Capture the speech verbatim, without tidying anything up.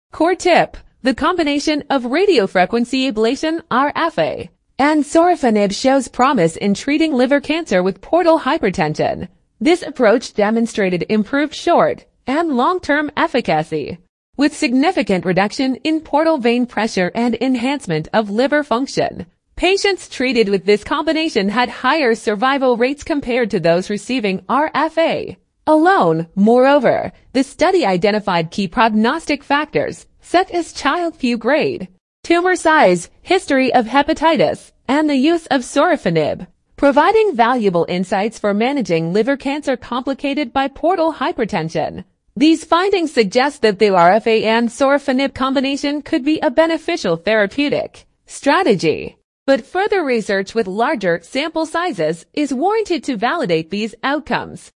Core tip: the combination of radiofrequency ablation R F A and sorafenib shows promise in treating liver cancer with portal hypertension. This approach demonstrated improved short and long-term efficacy, with significant reduction in portal vein pressure and enhancement of liver function. Patients treated with this combination had higher survival rates compared to those receiving R F A alone. Moreover, the study identified key prognostic factors such as child-Pugh grade, tumor size, history of hepatitis, and the use of sorafenib, providing valuable insights for managing liver cancer complicated by portal hypertension. These findings suggest that the R F A and sorafenib combination could be a beneficial therapeutic strategy, but further research with larger sample sizes is warranted to validate these outcomes.